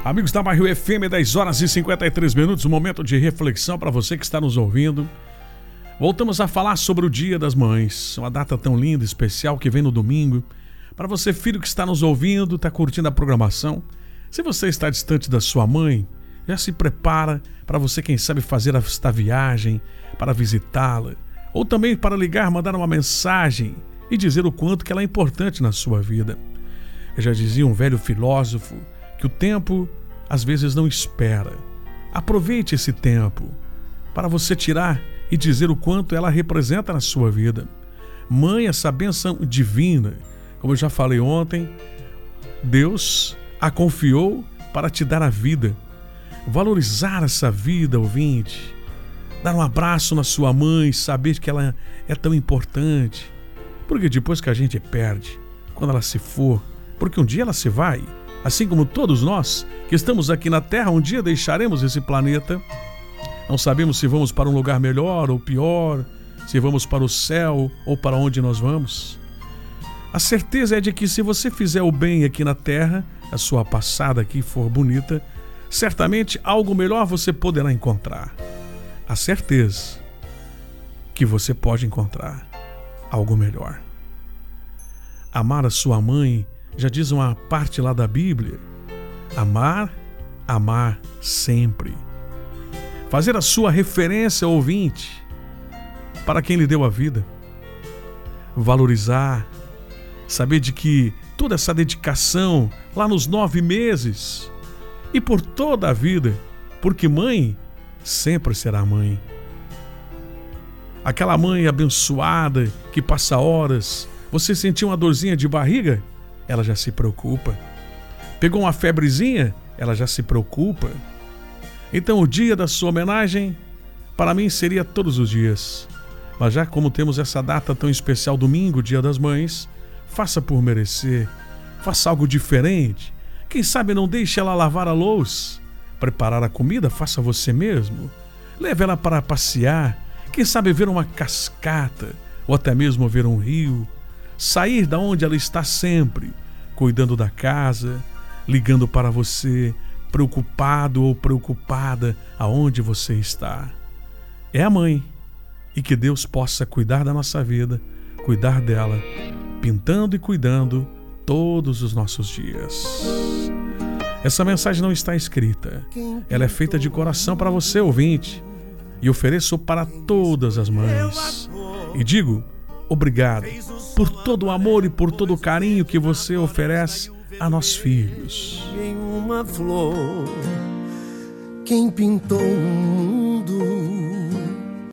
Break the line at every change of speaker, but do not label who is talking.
Amigos da Bairro FM, 10 horas e 53 minutos, um momento de reflexão para você que está nos ouvindo. Voltamos a falar sobre o Dia das Mães, uma data tão linda, especial, que vem no domingo. Para você, filho que está nos ouvindo, está curtindo a programação, se você está distante da sua mãe, já se prepara para você, quem sabe, fazer esta viagem para visitá-la, ou também para ligar, mandar uma mensagem e dizer o quanto que ela é importante na sua vida. Eu já dizia um velho filósofo que o tempo às vezes não espera. Aproveite esse tempo para você tirar e dizer o quanto ela representa na sua vida. Mãe, essa bênção divina, como eu já falei ontem, Deus a confiou para te dar a vida. Valorizar essa vida, ouvinte. Dar um abraço na sua mãe, saber que ela é tão importante. Porque depois que a gente perde, quando ela se for, porque um dia ela se vai, assim como todos nós que estamos aqui na Terra, um dia deixaremos esse planeta. Não sabemos se vamos para um lugar melhor ou pior, se vamos para o céu ou para onde nós vamos. A certeza é de que se você fizer o bem aqui na Terra, a sua passada aqui for bonita, certamente algo melhor você poderá encontrar. A certeza que você pode encontrar algo melhor. Amar a sua mãe, já diz uma parte lá da Bíblia, amar sempre. Fazer a sua referência, ouvinte, para quem lhe deu a vida. Valorizar, saber de que toda essa dedicação lá nos 9 meses e por toda a vida, porque mãe sempre será mãe. Aquela mãe abençoada que passa horas, você sentiu uma dorzinha de barriga? Ela já se preocupa. Pegou uma febrezinha? Ela já se preocupa. Então o dia da sua homenagem, para mim, seria todos os dias. Mas já como temos essa data tão especial, domingo, Dia das Mães, faça por merecer. Faça algo diferente. Quem sabe não deixe ela lavar a louça. Preparar a comida, faça você mesmo. Leve ela para passear. Quem sabe ver uma cascata, ou até mesmo ver um rio. Sair da onde ela está sempre, cuidando da casa, ligando para você, preocupado ou preocupada aonde você está. É a mãe. E que Deus possa cuidar da nossa vida, cuidar dela, pintando e cuidando todos os nossos dias. Essa mensagem não está escrita. Ela é feita de coração para você, ouvinte. E ofereço para todas as mães. E digo, obrigado por todo o amor e por todo o carinho que você oferece a nós filhos.
Em uma flor, quem pintou um